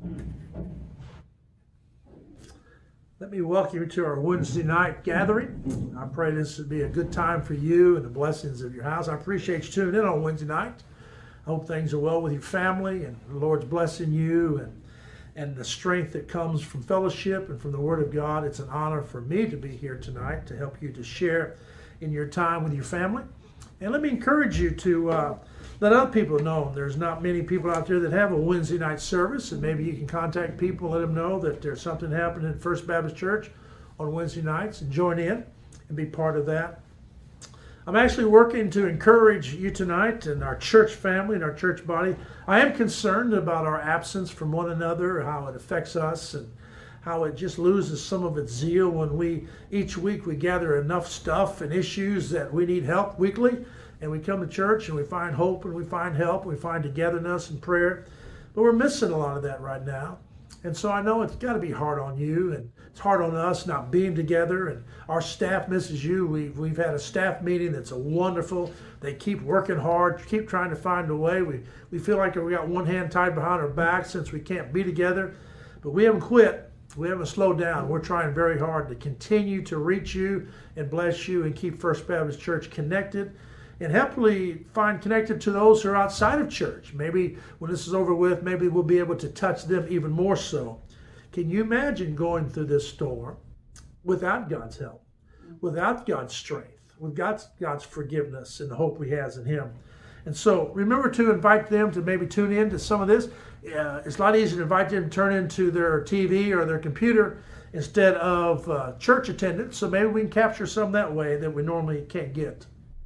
Let me welcome you to our Wednesday night gathering. I pray this would be a good time for you and the blessings of your house. I appreciate you tuning in on Wednesday night. I hope things are well with your family and the Lord's blessing you and the strength that comes from fellowship and from the Word of God. It's an honor for me to be here tonight to help you to share in your time with your family. And let me encourage you to let other people know there's not many people out there that have a Wednesday night service, and maybe you can contact people and let them know that there's something happening at First Baptist Church on Wednesday nights and join in and be part of that. I'm actually working to encourage you tonight and our church family and our church body. I am concerned about our absence from one another, how it affects us and how it just loses some of its zeal when each week we gather enough stuff and issues that we need help weekly. And we come to church and we find hope and we find help, we find togetherness and prayer. But we're missing a lot of that right now. And so I know it's got to be hard on you, and it's hard on us not being together, and our staff misses you. We've had a staff meeting that's a wonderful. They keep working hard, keep trying to find a way. We feel like we got one hand tied behind our back since we can't be together. But we haven't quit. We haven't slowed down. We're trying very hard to continue to reach you and bless you and keep First Baptist Church connected. And happily find connected to those who are outside of church. Maybe when this is over with, maybe we'll be able to touch them even more so. Can you imagine going through this storm without God's help, without God's strength, with God's forgiveness and the hope we has in Him? And so remember to invite them to maybe tune in to some of this. It's a lot easier to invite them to turn into their TV or their computer instead of church attendance. So maybe we can capture some that way that we normally can't get.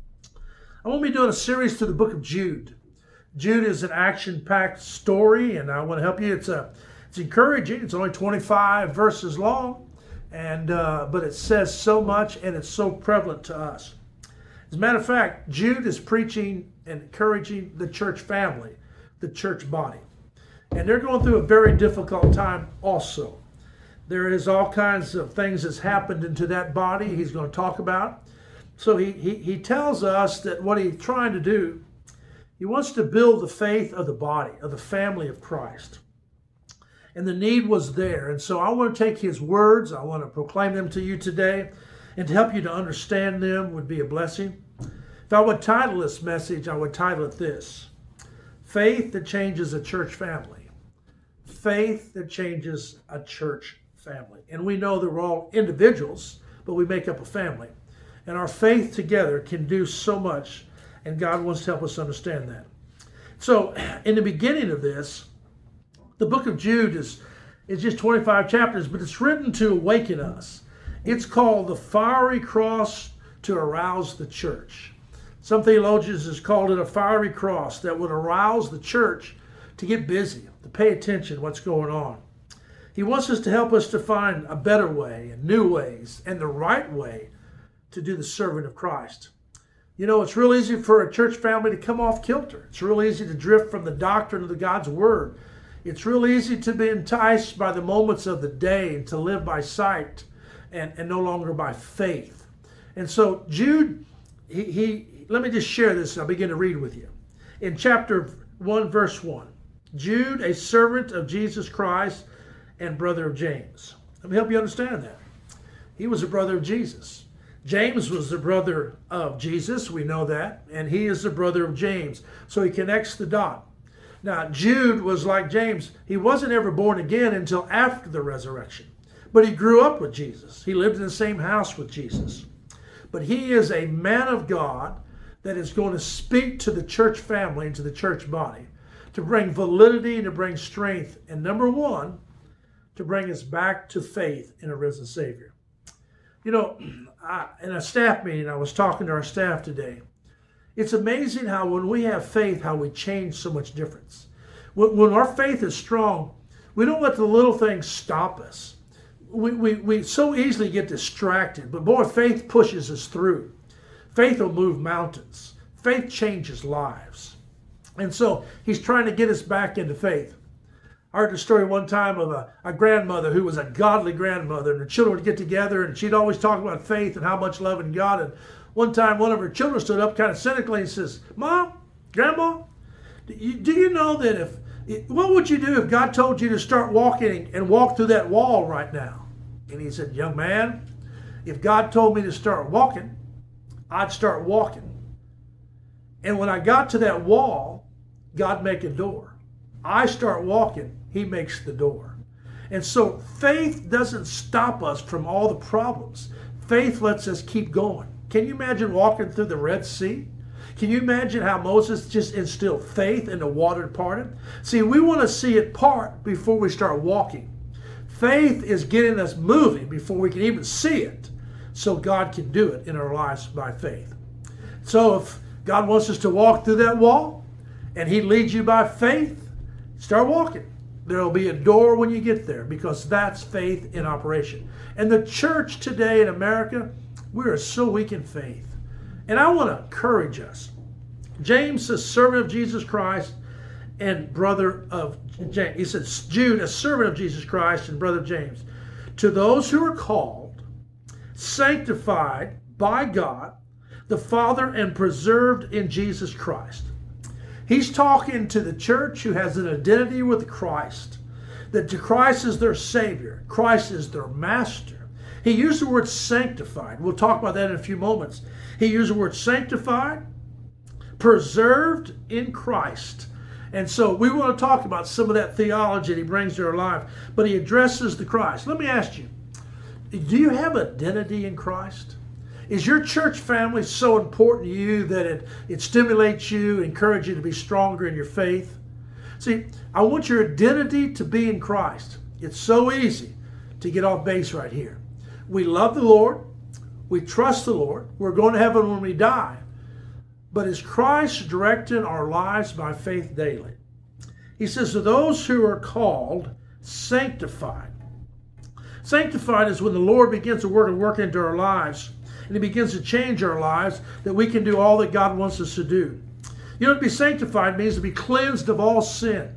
I'm going to be doing a series to the book of Jude. Jude is an action-packed story, and I want to help you. It's encouraging. It's only 25 verses long, but it says so much, and it's so prevalent to us. As a matter of fact, Jude is preaching and encouraging the church family, the church body. And they're going through a very difficult time also. There is all kinds of things that's happened into that body he's going to talk about. So he tells us that what he's trying to do, he wants to build the faith of the body, of the family of Christ. And the need was there. And so I want to take his words, I want to proclaim them to you today, and to help you to understand them would be a blessing. If I would title this message, I would title it this: Faith that Changes a Church Family. Faith that changes a church family. And we know that we're all individuals, but we make up a family. And our faith together can do so much, and God wants to help us understand that. So, in the beginning of this, the book of Jude is just 25 chapters, but it's written to awaken us. It's called the fiery cross to arouse the church. Some theologians have called it a fiery cross that would arouse the church to get busy, to pay attention to what's going on. He wants us to help us to find a better way and new ways and the right way to do the servant of Christ. You know, it's real easy for a church family to come off kilter. It's real easy to drift from the doctrine of the God's Word. It's real easy to be enticed by the moments of the day and to live by sight and no longer by faith. And so Jude, let me just share this and I'll begin to read with you. In chapter 1, verse 1, Jude, a servant of Jesus Christ and brother of James. Let me help you understand that. He was a brother of Jesus. James was the brother of Jesus, we know that, and he is the brother of James. So he connects the dot. Now, Jude was like James. He wasn't ever born again until after the resurrection, but he grew up with Jesus. He lived in the same house with Jesus. But he is a man of God that is going to speak to the church family and to the church body to bring validity and to bring strength, and number one, to bring us back to faith in a risen Savior. You know, in a staff meeting, I was talking to our staff today. It's amazing how when we have faith, how we change so much difference. When our faith is strong, we don't let the little things stop us. We so easily get distracted, but boy, faith pushes us through. Faith will move mountains. Faith changes lives. And so he's trying to get us back into faith. I heard the story one time of a grandmother who was a godly grandmother, and the children would get together, and she'd always talk about faith and how much love in God. And one time, one of her children stood up kind of cynically and says, "Mom, Grandma, do you know that What would you do if God told you to start walking and walk through that wall right now? And he said, young man, if God told me to start walking, I'd start walking. And when I got to that wall, God make a door. I start walking, he makes the door. And so faith doesn't stop us from all the problems. Faith lets us keep going. Can you imagine walking through the Red Sea? Can you imagine how Moses just instilled faith and the water parted? See, we want to see it part before we start walking. Faith is getting us moving before we can even see it, so God can do it in our lives by faith. So if God wants us to walk through that wall and he leads you by faith, start walking. There will be a door when you get there, because that's faith in operation. And the church today in America, we are so weak in faith. And I want to encourage us. James, a servant of Jesus Christ and brother of James. He says, Jude, a servant of Jesus Christ and brother of James. To those who are called, sanctified by God, the Father, and preserved in Jesus Christ. He's talking to the church who has an identity with Christ. That Christ is their Savior. Christ is their Master. He used the word sanctified. We'll talk about that in a few moments. He used the word sanctified, preserved in Christ. And so we want to talk about some of that theology that he brings to our life. But he addresses the Christ. Let me ask you, do you have identity in Christ? Is your church family so important to you that it stimulates you, encourages you to be stronger in your faith? See, I want your identity to be in Christ. It's so easy to get off base right here. We love the Lord. We trust the Lord. We're going to heaven when we die. But is Christ directing our lives by faith daily? He says, to those who are called, sanctified. Sanctified is when the Lord begins to work into our lives, and he begins to change our lives, that we can do all that God wants us to do. You know, to be sanctified means to be cleansed of all sin.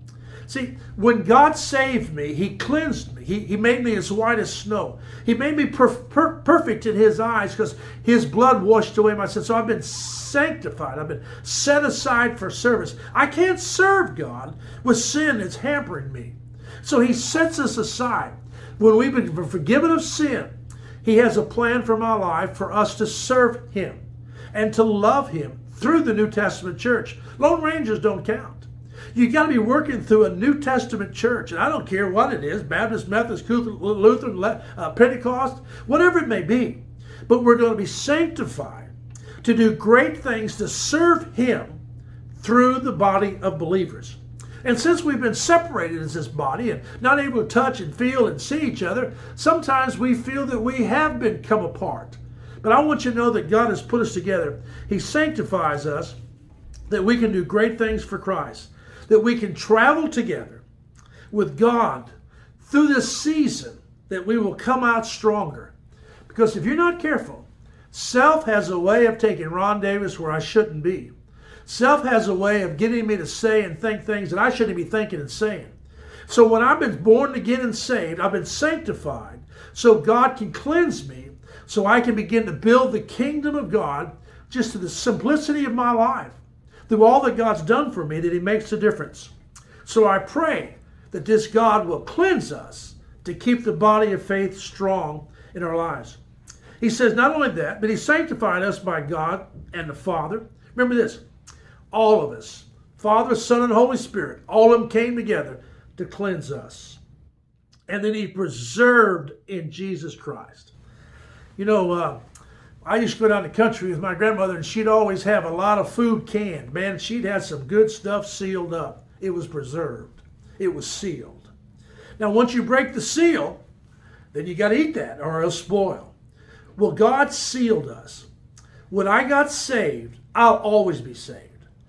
See, when God saved me, he cleansed me. He made me as white as snow. He made me perfect in his eyes, because his blood washed away my sins. So I've been sanctified. I've been set aside for service. I can't serve God with sin that's hampering me. So he sets us aside. When we've been forgiven of sin, he has a plan for my life for us to serve him and to love him through the New Testament church. Lone Rangers don't count. You got to be working through a New Testament church, and I don't care what it is, Baptist, Methodist, Lutheran, Pentecost, whatever it may be. But we're going to be sanctified to do great things to serve him through the body of believers. And since we've been separated as this body and not able to touch and feel and see each other, sometimes we feel that we have become apart. But I want you to know that God has put us together. He sanctifies us that we can do great things for Christ, that we can travel together with God through this season, that we will come out stronger. Because if you're not careful, self has a way of taking Ron Davis where I shouldn't be. Self has a way of getting me to say and think things that I shouldn't be thinking and saying. So when I've been born again and saved, I've been sanctified so God can cleanse me, so I can begin to build the kingdom of God just to the simplicity of my life. Through all that God's done for me, that he makes a difference. So I pray that this God will cleanse us to keep the body of faith strong in our lives. He says not only that, but he sanctified us by God and the Father. Remember this, all of us, Father, Son, and Holy Spirit, all of them came together to cleanse us. And then he preserved in Jesus Christ. You know, I used to go down the country with my grandmother, and she'd always have a lot of food canned. Man, she'd have some good stuff sealed up. It was preserved. It was sealed. Now, once you break the seal, then you got to eat that or it'll spoil. Well, God sealed us. When I got saved, I'll always be saved.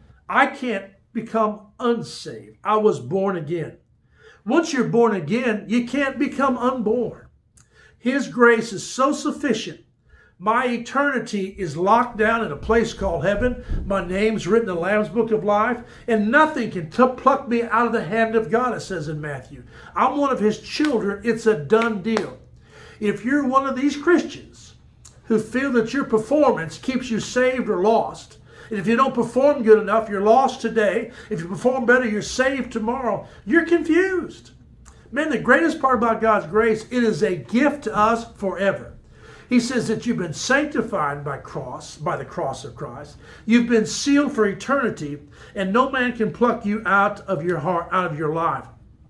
I can't become unsaved. I was born again. Once you're born again, you can't become unborn. His grace is so sufficient. My eternity is locked down in a place called heaven. My name's written in the Lamb's Book of Life, and nothing can pluck me out of the hand of God, it says in Matthew. I'm one of his children. It's a done deal. If you're one of these Christians who feel that your performance keeps you saved or lost, And if you don't perform good enough, you're lost today. If you perform better, you're saved tomorrow. You're confused. Man, the greatest part about God's grace, it is a gift to us forever. He says that you've been sanctified by the cross of Christ. You've been sealed for eternity, and no man can pluck you out of your heart, out of your life.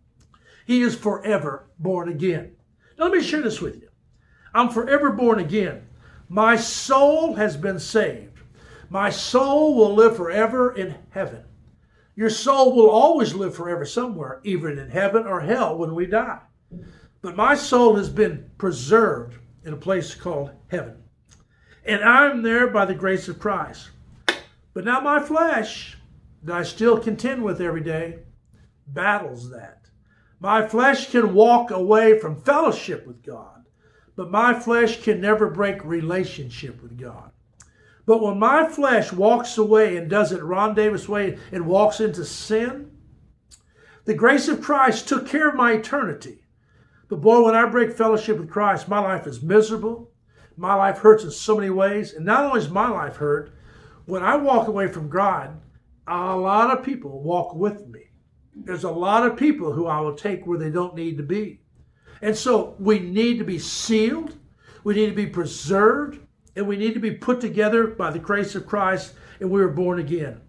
He is forever born again. Now, let me share this with you. I'm forever born again. My soul has been saved. My soul will live forever in heaven. Your soul will always live forever somewhere, either in heaven or hell when we die. But my soul has been preserved in a place called heaven. And I'm there by the grace of Christ. But now my flesh, that I still contend with every day, battles that. My flesh can walk away from fellowship with God, but my flesh can never break relationship with God. But when my flesh walks away and does it Ron Davis way and walks into sin, the grace of Christ took care of my eternity. But boy, when I break fellowship with Christ, my life is miserable. My life hurts in so many ways. And not only is my life hurt, when I walk away from God, a lot of people walk with me. There's a lot of people who I will take where they don't need to be. And so we need to be sealed. We need to be preserved. And we need to be put together by the grace of Christ. And we were born again.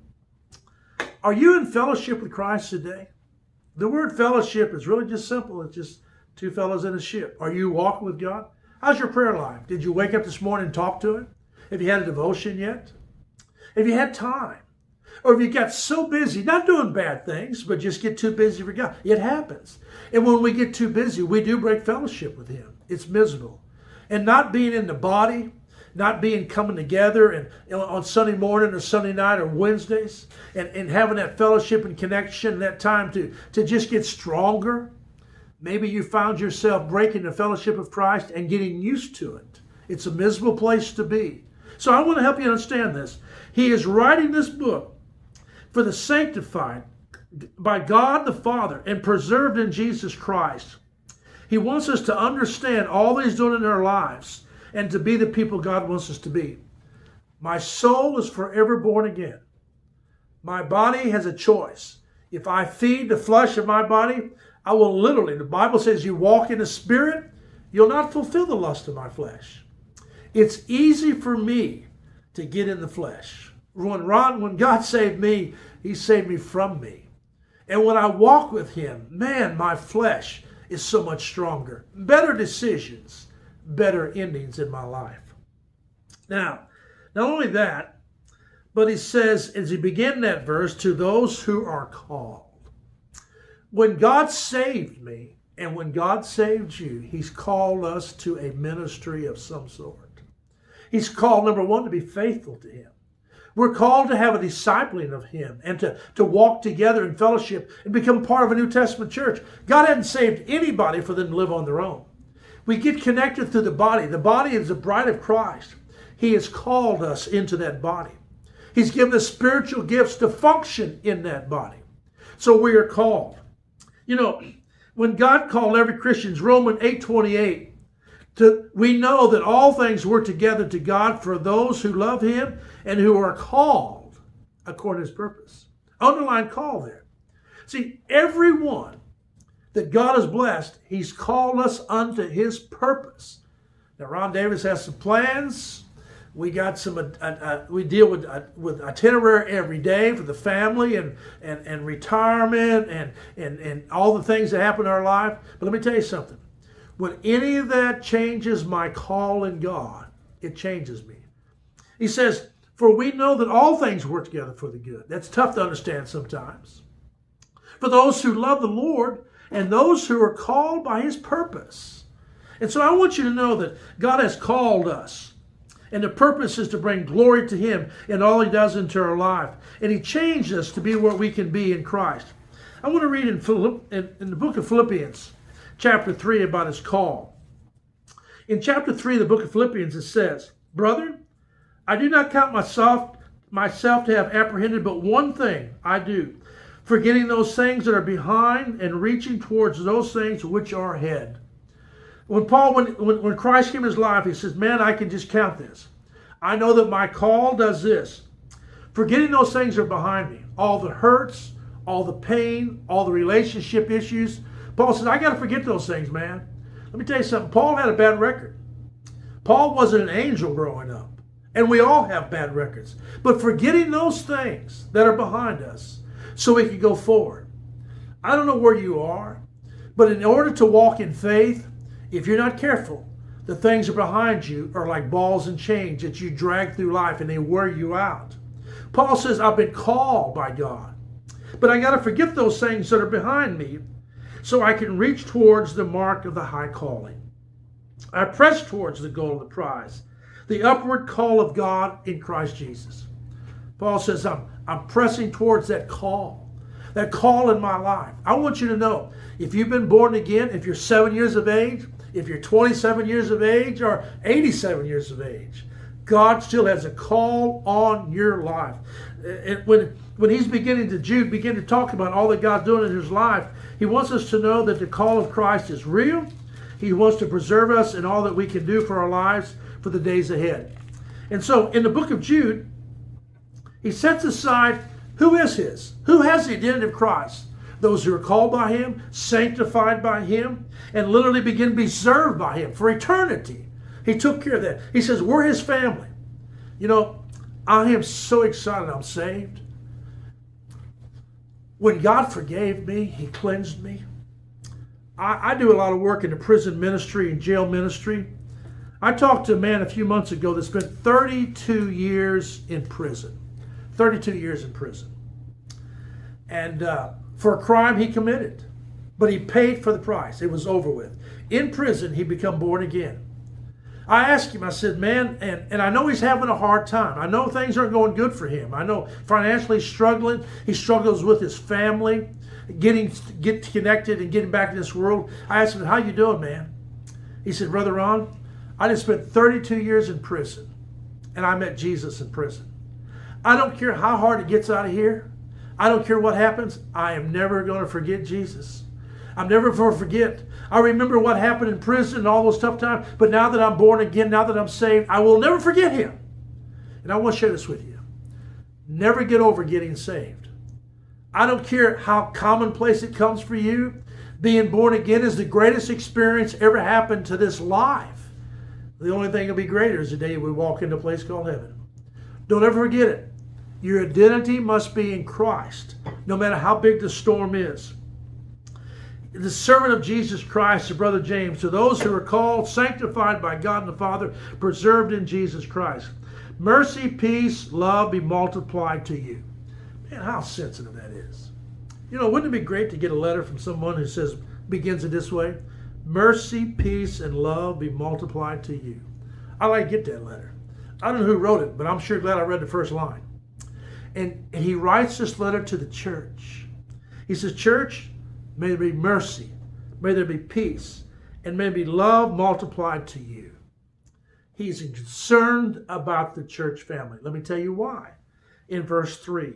Are you in fellowship with Christ today? The word fellowship is really just simple. It's just two fellows in a ship. Are you walking with God? How's your prayer life? Did you wake up this morning and talk to Him? Have you had a devotion yet? Have you had time? Or have you got so busy, not doing bad things, but just get too busy for God? It happens. And when we get too busy, we do break fellowship with Him. It's miserable. And not being in the body, not being coming together and on Sunday morning or Sunday night or Wednesdays and having that fellowship and connection, that time to just get stronger. Maybe you found yourself breaking the fellowship of Christ and getting used to it. It's a miserable place to be. So I want to help you understand this. He is writing this book for the sanctified by God the Father and preserved in Jesus Christ. He wants us to understand all that He's doing in our lives and to be the people God wants us to be. My soul is forever born again. My body has a choice. If I feed the flesh of my body, I will literally, the Bible says, you walk in the Spirit, you'll not fulfill the lust of my flesh. It's easy for me to get in the flesh. When God saved me, He saved me from me. And when I walk with Him, man, my flesh is so much stronger. Better decisions, better endings in my life. Now, not only that, but He says, as He began that verse, to those who are called. When God saved me and when God saved you, He's called us to a ministry of some sort. He's called, number one, to be faithful to Him. We're called to have a discipling of Him and to walk together in fellowship and become part of a New Testament church. God hadn't saved anybody for them to live on their own. We get connected through the body. The body is the bride of Christ. He has called us into that body. He's given us spiritual gifts to function in that body. So we are called. You know, when God called every Christian, Romans 8:28, we know that all things work together to God for those who love Him and who are called according to His purpose. Underline call there. See, everyone that God has blessed, He's called us unto His purpose. Now, Ron Davis has some plans. We got some. We deal with itinerary every day for the family and retirement and all the things that happen in our life. But let me tell you something. When any of that changes my call in God, it changes me. He says, "For we know that all things work together for the good." That's tough to understand sometimes. For those who love the Lord and those who are called by His purpose. And so I want you to know that God has called us. And the purpose is to bring glory to Him in all He does into our life. And He changed us to be what we can be in Christ. I want to read in the book of Philippians, chapter 3, about His call. In chapter 3 of the book of Philippians, it says, "Brethren, I do not count myself to have apprehended, but one thing I do, forgetting those things that are behind and reaching towards those things which are ahead." When Christ came in His life, He says, man, I can just count this. I know that my call does this. Forgetting those things are behind me. All the hurts, all the pain, all the relationship issues. Paul says, I got to forget those things, man. Let me tell you something. Paul had a bad record. Paul wasn't an angel growing up. And we all have bad records. But forgetting those things that are behind us so we can go forward. I don't know where you are, but in order to walk in faith, if you're not careful, the things that are behind you are like balls and chains that you drag through life and they wear you out. Paul says, I've been called by God, but I got to forget those things that are behind me so I can reach towards the mark of the high calling. I press towards the goal of the prize, the upward call of God in Christ Jesus. Paul says, I'm pressing towards that call in my life. I want you to know, if you've been born again, if you're 7 years of age, if you're 27 years of age or 87 years of age, God still has a call on your life. And when he's beginning to talk about all that God's doing in his life, he wants us to know that the call of Christ is real. He wants to preserve us in all that we can do for our lives for the days ahead. And so in the book of Jude, he sets aside who is his, who has the identity of Christ. Those who are called by him, sanctified by him, and literally begin to be served by him for eternity. He took care of that. He says, we're his family. You know, I am so excited I'm saved. When God forgave me, he cleansed me. I do a lot of work in the prison ministry and jail ministry. I talked to a man a few months ago that spent 32 years in prison. 32 years in prison. And for a crime he committed. But he paid for the price. It was over with. In prison, he became born again. I asked him, I said, man, and I know he's having a hard time. I know things aren't going good for him. I know financially struggling. He struggles with his family, get connected and getting back in this world. I asked him, how you doing, man? He said, Brother Ron, I just spent 32 years in prison, and I met Jesus in prison. I don't care how hard it gets out of here. I don't care what happens. I am never going to forget Jesus. I'm never going to forget. I remember what happened in prison and all those tough times, but now that I'm born again, now that I'm saved, I will never forget him. And I want to share this with you. Never get over getting saved. I don't care how commonplace it comes for you. Being born again is the greatest experience ever happened to this life. The only thing that'll be greater is the day we walk into a place called heaven. Don't ever forget it. Your identity must be in Christ, no matter how big the storm is. The servant of Jesus Christ, the brother James, to those who are called, sanctified by God and the Father, preserved in Jesus Christ. Mercy, peace, love be multiplied to you. Man, how sensitive that is. You know, wouldn't it be great to get a letter from someone who begins it this way? Mercy, peace, and love be multiplied to you. I like to get that letter. I don't know who wrote it, but I'm sure glad I read the first line. And he writes this letter to the church. He says, church, may there be mercy, may there be peace, and may there be love multiplied to you. He's concerned about the church family. Let me tell you why. In verse 3,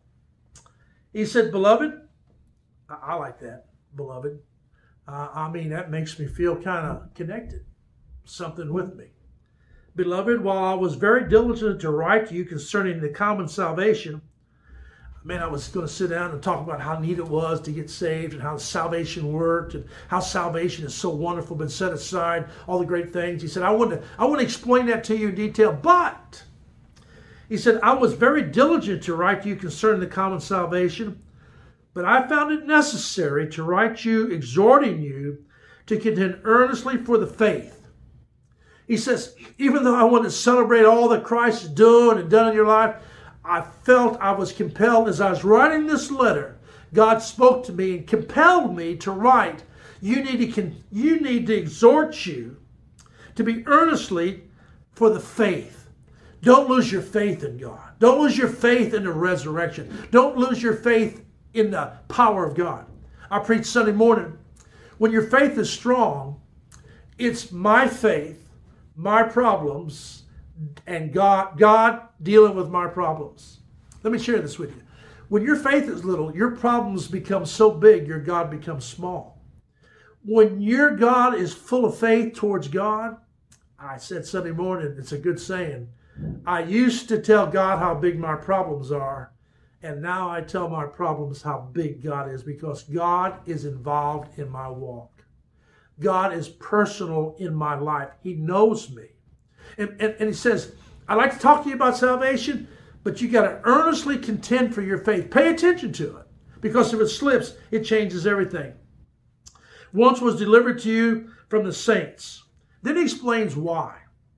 he said, beloved, I like that, beloved. I mean, that makes me feel kind of connected, something with me. Beloved, while I was very diligent to write to you concerning the common salvation, man, I was going to sit down and talk about how neat it was to get saved and how salvation worked and how salvation is so wonderful, been set aside, all the great things. He said, I want to explain that to you in detail, but he said, I was very diligent to write to you concerning the common salvation, but I found it necessary to write you, exhorting you to contend earnestly for the faith. He says, even though I want to celebrate all that Christ is doing and done in your life, I felt I was compelled as I was writing this letter. God spoke to me and compelled me to write. You need to exhort you to be earnestly for the faith. Don't lose your faith in God. Don't lose your faith in the resurrection. Don't lose your faith in the power of God. I preached Sunday morning. When your faith is strong, it's my faith, my problems, and God dealing with my problems. Let me share this with you. When your faith is little, your problems become so big, your God becomes small. When your God is full of faith towards God, I said Sunday morning, it's a good saying, I used to tell God how big my problems are, and now I tell my problems how big God is, because God is involved in my walk. God is personal in my life. He knows me. And he says, I'd like to talk to you about salvation, but you got to earnestly contend for your faith. Pay attention to it, because if it slips, it changes everything. Once was delivered to you from the saints. Then he explains why.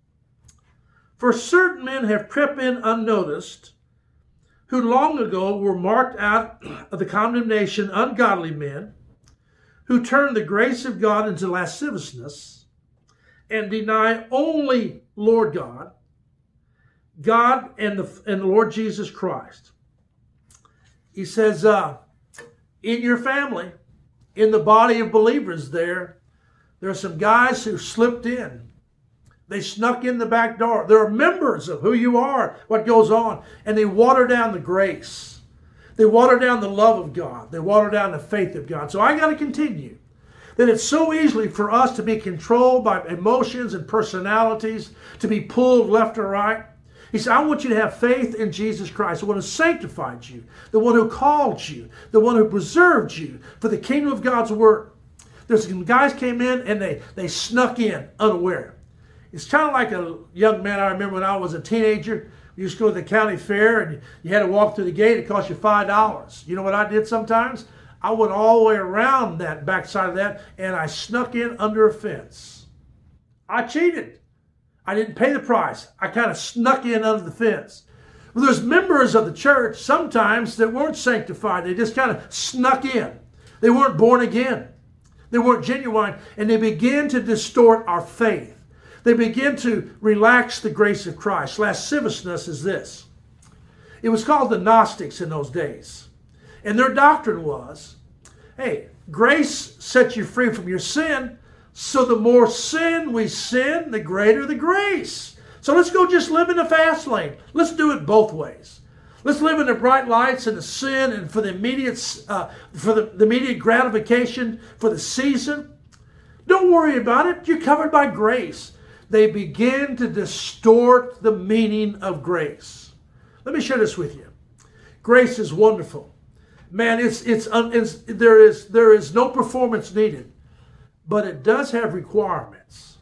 For certain men have crept in unnoticed, who long ago were marked out of the condemnation, ungodly men, who turn the grace of God into lasciviousness, and deny only Lord God and the Lord Jesus Christ. He says, in your family, in the body of believers there are some guys who slipped in. They snuck in the back door. They're members of who you are, what goes on, and they water down the grace. They water down the love of God. They water down the faith of God. So I got to continue. That it's so easily for us to be controlled by emotions and personalities, to be pulled left or right. He said, I want you to have faith in Jesus Christ, the one who sanctified you, the one who called you, the one who preserved you for the kingdom of God's word. There's some guys came in and they snuck in unaware. It's kind of like a young man I remember when I was a teenager. We used to go to the county fair and you had to walk through the gate. It cost you $5. You know what I did sometimes? I went all the way around that backside of that, and I snuck in under a fence. I cheated. I didn't pay the price. I kind of snuck in under the fence. Well, there's members of the church sometimes that weren't sanctified. They just kind of snuck in. They weren't born again. They weren't genuine, and they begin to distort our faith. They begin to relax the grace of Christ. Lasciviousness is this. It was called the Gnostics in those days. And their doctrine was, hey, grace sets you free from your sin, so the more sin we sin, the greater the grace. So let's go just live in the fast lane. Let's do it both ways. Let's live in the bright lights and the sin and for the immediate, the immediate gratification for the season. Don't worry about it. You're covered by grace. They begin to distort the meaning of grace. Let me share this with you. Grace is wonderful. Man, there is no performance needed, but it does have requirements.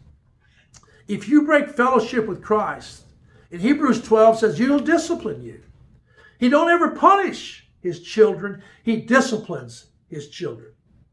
If you break fellowship with Christ, in Hebrews 12 says He'll discipline you. He don't ever punish His children. He disciplines His children.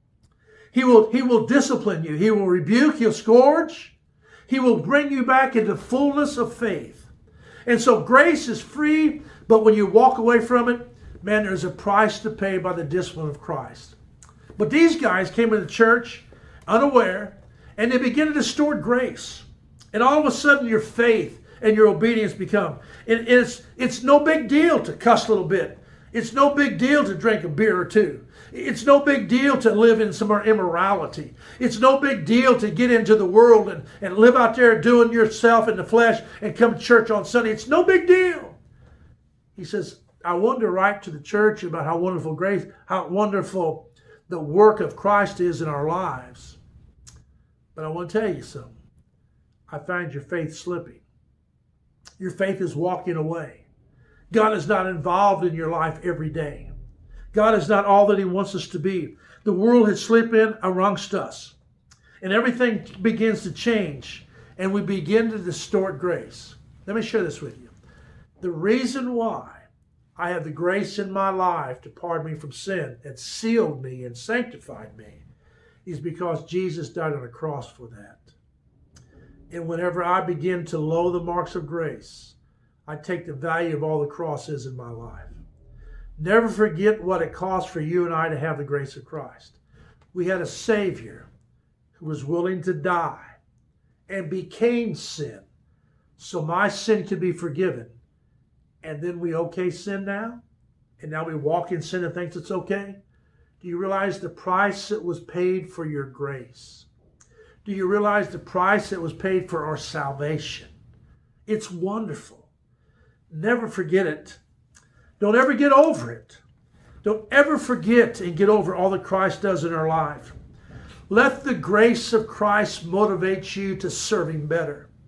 He will discipline you. He will rebuke. He'll scourge. He will bring you back into fullness of faith. And so grace is free, but when you walk away from it, man, there's a price to pay by the discipline of Christ. But these guys came into church unaware, and they begin to distort grace. And all of a sudden, your faith and your obedience become. It's no big deal to cuss a little bit. It's no big deal to drink a beer or two. It's no big deal to live in some immorality. It's no big deal to get into the world and live out there doing yourself in the flesh and come to church on Sunday. It's no big deal. He says, I want to write to the church about how wonderful grace, how wonderful the work of Christ is in our lives. But I want to tell you something. I find your faith slipping. Your faith is walking away. God is not involved in your life every day. God is not all that He wants us to be. The world has slipped in amongst us. And everything begins to change. And we begin to distort grace. Let me share this with you. The reason why I have the grace in my life to pardon me from sin and sealed me and sanctified me is because Jesus died on a cross for that. And whenever I begin to lower the marks of grace, I take the value of all the crosses in my life. Never forget what it cost for you and I to have the grace of Christ. We had a Savior who was willing to die and became sin so my sin could be forgiven. And then we okay sin now? And now we walk in sin and think it's okay? Do you realize the price that was paid for your grace? Do you realize the price that was paid for our salvation? It's wonderful. Never forget it. Don't ever get over it. Don't ever forget and get over all that Christ does in our life. Let the grace of Christ motivate you to serve Him better.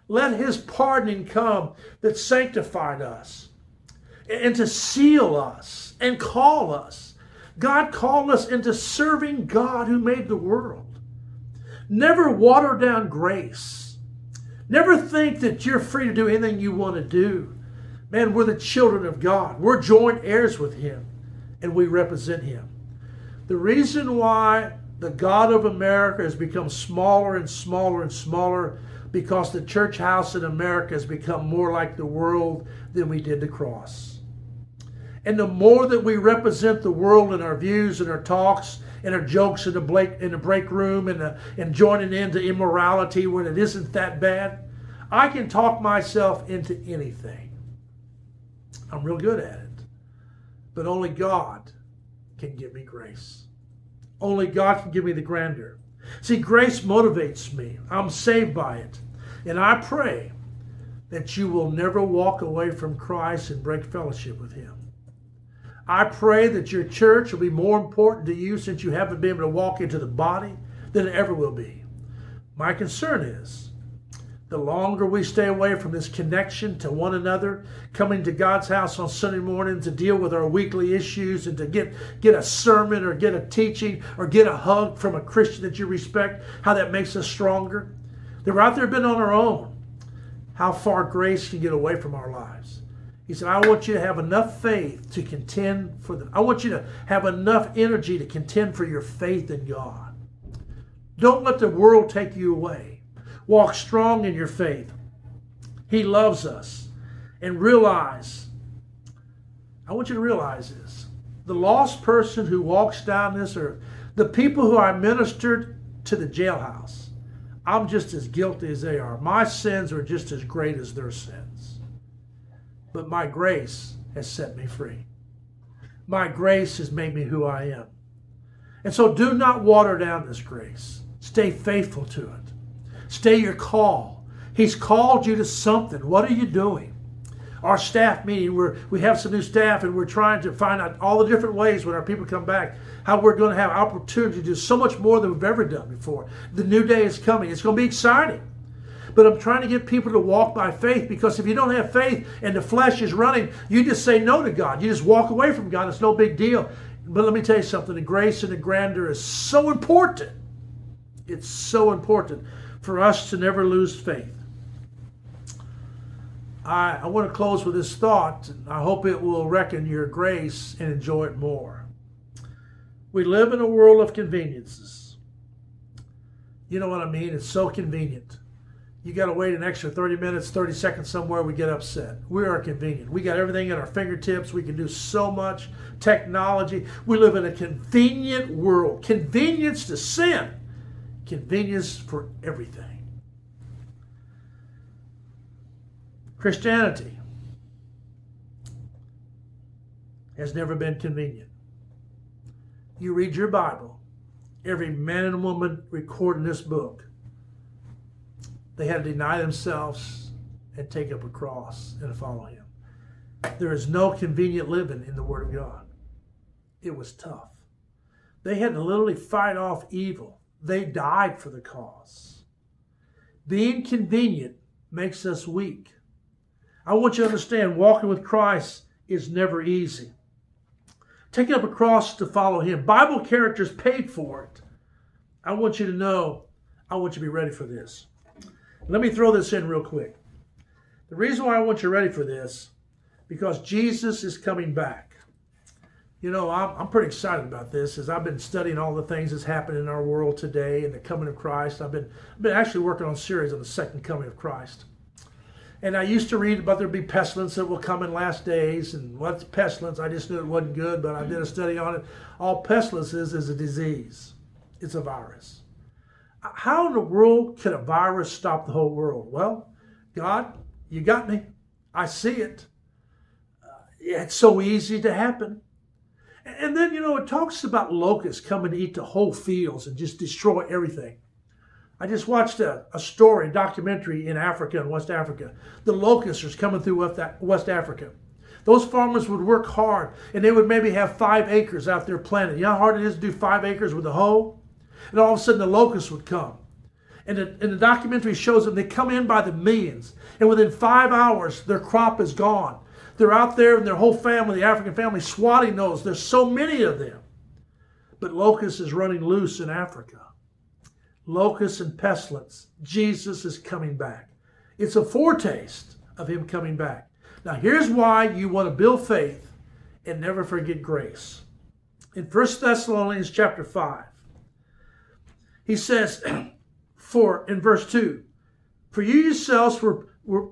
Let his pardoning come that sanctified us and to seal us and call us. God called us into serving God who made the world. Never water down grace. Never think that you're free to do anything you want to do. Man, we're the children of God. We're joint heirs with him, and we represent him. The reason why the God of America has become smaller and smaller and smaller because the church house in America has become more like the world than we did the cross. And the more that we represent the world in our views and our talks and our jokes in the break room and joining into immorality when it isn't that bad, I can talk myself into anything. I'm real good at it. But only God can give me grace. Only God can give me the grandeur. See, grace motivates me. I'm saved by it. And I pray that you will never walk away from Christ and break fellowship with him. I pray that your church will be more important to you since you haven't been able to walk into the body than it ever will be. My concern is the longer we stay away from this connection to one another, coming to God's house on Sunday morning to deal with our weekly issues and to get a sermon or get a teaching or get a hug from a Christian that you respect, how that makes us stronger. That we're out there been on our own, how far grace can get away from our lives. He said, I want you to have enough faith to contend for I want you to have enough energy to contend for your faith in God. Don't let the world take you away. Walk strong in your faith. He loves us. And realize, I want you to realize this. The lost person who walks down this earth, the people who I ministered to the jailhouse, I'm just as guilty as they are. My sins are just as great as their sins. But my grace has set me free. My grace has made me who I am. And so do not water down this grace. Stay faithful to it. Stay your call. He's called you to something. What are you doing? Our staff meeting, we have some new staff and we're trying to find out all the different ways when our people come back, how we're going to have opportunity to do so much more than we've ever done before. The new day is coming. It's going to be exciting. But I'm trying to get people to walk by faith, because if you don't have faith and the flesh is running, you just say no to God. You just walk away from God. It's no big deal. But let me tell you something. The grace and the grandeur is so important. It's so important for us to never lose faith. I want to close with this thought. I hope it will reckon your grace and enjoy it more. We live in a world of conveniences. You know what I mean? It's so convenient. You got to wait an extra 30 minutes, 30 seconds somewhere, we get upset. We are convenient. We got everything at our fingertips. We can do so much technology. We live in a convenient world. Convenience to sin. Convenience for everything. Christianity has never been convenient. You read your Bible, every man and woman recorded in this book, they had to deny themselves and take up a cross and follow him. There is no convenient living in the Word of God. It was tough. They had to literally fight off evil. They died for the cause. Being convenient makes us weak. I want you to understand, walking with Christ is never easy. Taking up a cross to follow him. Bible characters paid for it. I want you to know, I want you to be ready for this. Let me throw this in real quick. The reason why I want you ready for this, because Jesus is coming back. You know, I'm pretty excited about this, as I've been studying all the things that's happening in our world today and the coming of Christ. I've been actually working on a series on the second coming of Christ. And I used to read about there'd be pestilence that will come in last days. And what's pestilence? I just knew it wasn't good, but I did a study on it. All pestilence is a disease. It's a virus. How in the world can a virus stop the whole world? Well, God, you got me. I see it. It's so easy to happen. And then, you know, it talks about locusts coming to eat the whole fields and just destroy everything. I just watched a documentary in Africa, in West Africa. The locusts are coming through West Africa. Those farmers would work hard, and they would maybe have 5 acres out there planted. You know how hard it is to do 5 acres with a hoe? And all of a sudden the locusts would come. And the documentary shows them, they come in by the millions. And within 5 hours, their crop is gone. They're out there and their whole family, the African family, swatting those. There's so many of them. But locust is running loose in Africa. Locust and pestilence. Jesus is coming back. It's a foretaste of him coming back. Now here's why you want to build faith and never forget grace. In 1 Thessalonians chapter 5, he says, in verse 2, for you yourselves were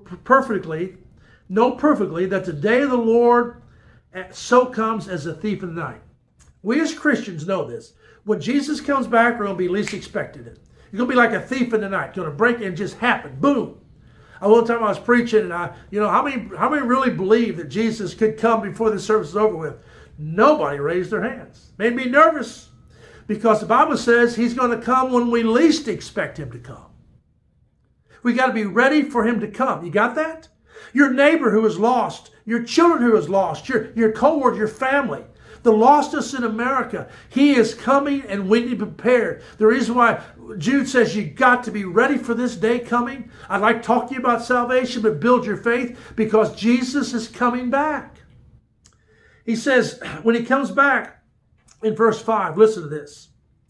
know perfectly that the day of the Lord so comes as a thief in the night. We as Christians know this. When Jesus comes back, we're going to be least expected it. You're going to be like a thief in the night. You're going to break it and just happen. Boom. One time I was preaching, and how many really believe that Jesus could come before the service is over with? Nobody raised their hands. Made me nervous because the Bible says he's going to come when we least expect him to come. We got to be ready for him to come. You got that? Your neighbor who is lost, your children who is lost, your cohort, your family, the lostness in America. He is coming and we need to be prepared. The reason why Jude says you got to be ready for this day coming. I'd like to talk to you about salvation, but build your faith because Jesus is coming back. He says when he comes back in verse 5, listen to this.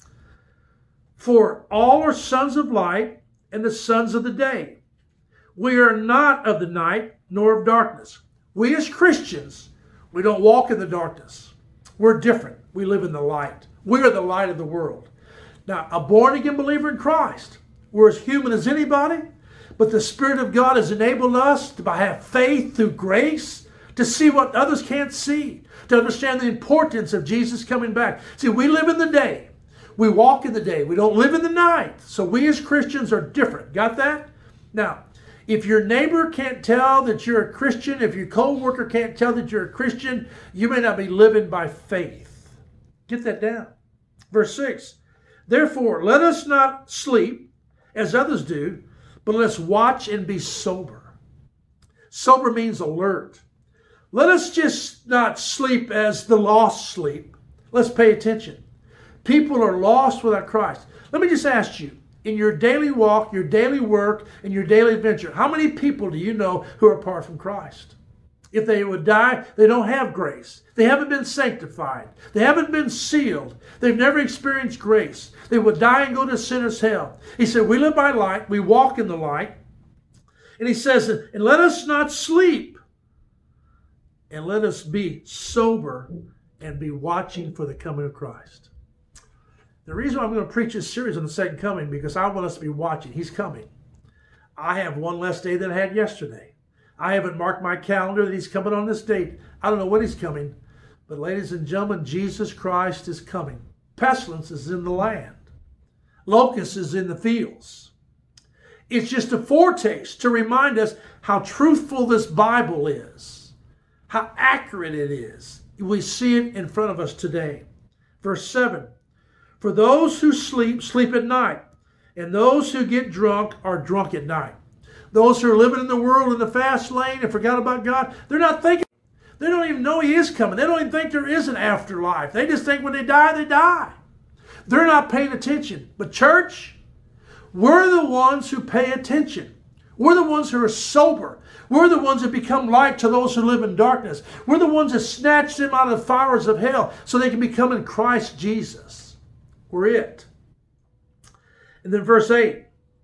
For all are sons of light and the sons of the day. We are not of the night nor of darkness. We as Christians, we don't walk in the darkness. We're different. We live in the light. We are the light of the world. Now, a born-again believer in Christ, we're as human as anybody, but the Spirit of God has enabled us to have faith through grace, to see what others can't see, to understand the importance of Jesus coming back. See, we live in the day. We walk in the day. We don't live in the night. So we as Christians are different. Got that? Now, if your neighbor can't tell that you're a Christian, if your co-worker can't tell that you're a Christian, you may not be living by faith. Get that down. Verse 6, therefore, let us not sleep as others do, but let's watch and be sober. Sober means alert. Let us just not sleep as the lost sleep. Let's pay attention. People are lost without Christ. Let me just ask you, in your daily walk, your daily work, and your daily adventure, how many people do you know who are apart from Christ? If they would die, they don't have grace. They haven't been sanctified. They haven't been sealed. They've never experienced grace. They would die and go to sinner's hell. He said, we live by light. We walk in the light. And he says, and let us not sleep. And let us be sober and be watching for the coming of Christ. The reason why I'm going to preach this series on the second coming, because I want us to be watching. He's coming. I have one less day than I had yesterday. I haven't marked my calendar that he's coming on this date. I don't know when he's coming. But ladies and gentlemen, Jesus Christ is coming. Pestilence is in the land. Locust is in the fields. It's just a foretaste to remind us how truthful this Bible is. How accurate it is. We see it in front of us today. Verse 7. For those who sleep, sleep at night. And those who get drunk are drunk at night. Those who are living in the world in the fast lane and forgot about God, they're not thinking. They don't even know he is coming. They don't even think there is an afterlife. They just think when they die, they die. They're not paying attention. But church, we're the ones who pay attention. We're the ones who are sober. We're the ones that become light to those who live in darkness. We're the ones that snatch them out of the fires of hell so they can become in Christ Jesus. We're it. And then verse 8.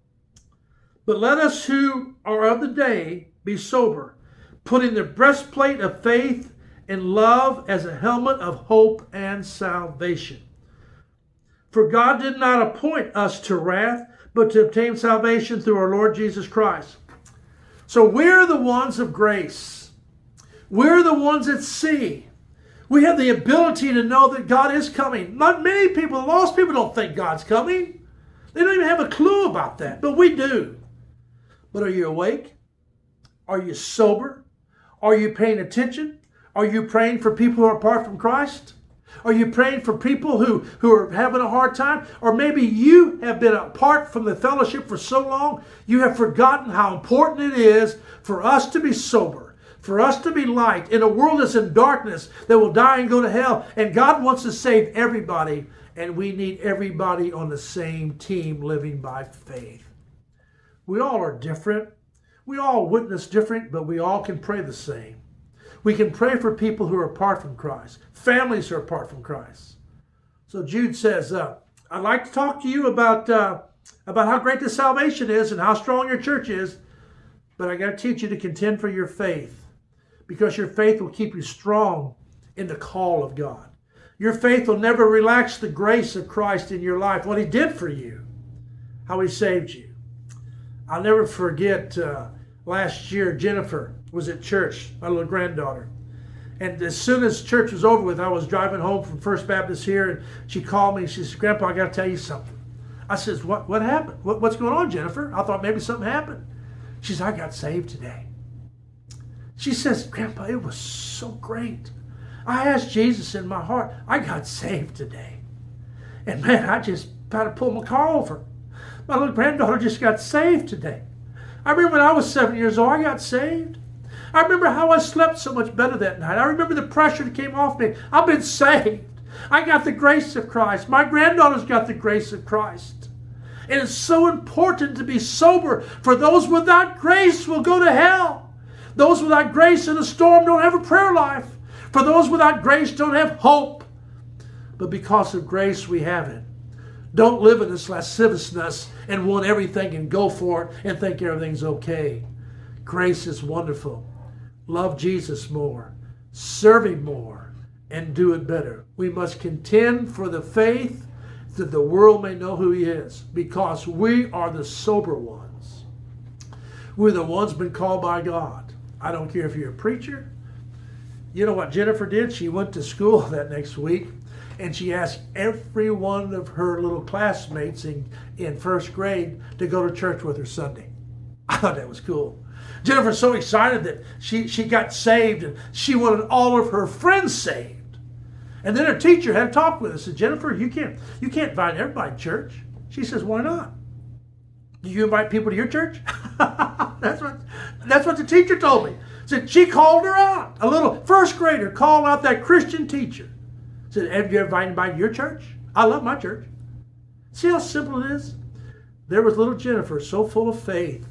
But let us who are of the day be sober, putting the breastplate of faith and love as a helmet of hope and salvation. For God did not appoint us to wrath, but to obtain salvation through our Lord Jesus Christ. So we're the ones of grace. We're the ones that see. We have the ability to know that God is coming. Not many people, lost people, don't think God's coming. They don't even have a clue about that, but we do. But are you awake? Are you sober? Are you paying attention? Are you praying for people who are apart from Christ? Are you praying for people who are having a hard time? Or maybe you have been apart from the fellowship for so long, you have forgotten how important it is for us to be sober, for us to be light in a world that's in darkness that will die and go to hell. And God wants to save everybody, and we need everybody on the same team living by faith. We all are different. We all witness different, but we all can pray the same. We can pray for people who are apart from Christ, families who are apart from Christ. So Jude says, I'd like to talk to you about how great the salvation is and how strong your church is, but I got to teach you to contend for your faith, because your faith will keep you strong in the call of God. Your faith will never relax the grace of Christ in your life, what he did for you, how he saved you. I'll never forget last year, Jennifer was at church, my little granddaughter. And as soon as church was over with, I was driving home from First Baptist here, and she called me and she said, Grandpa, I got to tell you something. I said, what happened? What's going on, Jennifer? I thought maybe something happened. She said, I got saved today. She says, Grandpa, it was so great. I asked Jesus in my heart. I got saved today. And man, I just about to pull my car over. My little granddaughter just got saved today. I remember when I was 7 years old, I got saved. I remember how I slept so much better that night. I remember the pressure that came off me. I've been saved. I got the grace of Christ. My granddaughter's got the grace of Christ. And it's so important to be sober, for those without grace will go to hell. Those without grace in a storm don't have a prayer life. For those without grace don't have hope. But because of grace, we have it. Don't live in this lasciviousness and want everything and go for it and think everything's okay. Grace is wonderful. Love Jesus more. Serve him more. And do it better. We must contend for the faith that the world may know who he is, because we are the sober ones. We're the ones been called by God. I don't care if you're a preacher. You know what Jennifer did? She went to school that next week, and she asked every one of her little classmates in first grade to go to church with her Sunday. I thought that was cool. Jennifer's so excited that she got saved, and she wanted all of her friends saved. And then her teacher had a talk with her. Said, Jennifer, you can't invite everybody to church. She says, why not? Do you invite people to your church? That's what the teacher told me. Said she called her out. A little first grader called out that Christian teacher. Said, have you ever invited anybody to your church? I love my church. See how simple it is? There was little Jennifer, so full of faith,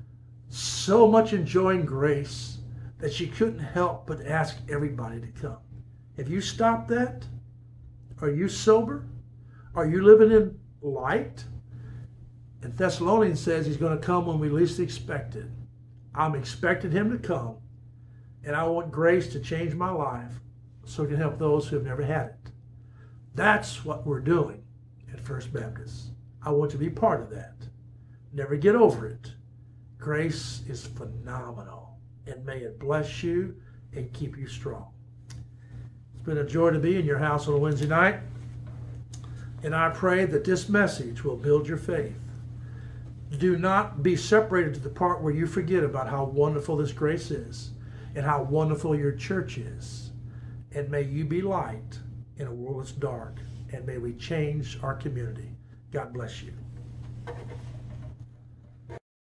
so much enjoying grace, that she couldn't help but ask everybody to come. Have you stopped that? Are you sober? Are you living in light? And Thessalonians says he's going to come when we least expect it. I'm expecting him to come, and I want grace to change my life so it can help those who have never had it. That's what we're doing at First Baptist. I want to be part of that. Never get over it. Grace is phenomenal, and may it bless you and keep you strong. It's been a joy to be in your house on a Wednesday night, and I pray that this message will build your faith. Do not be separated to the part where you forget about how wonderful this grace is and how wonderful your church is. And may you be light in a world that's dark, and may we change our community. God bless you.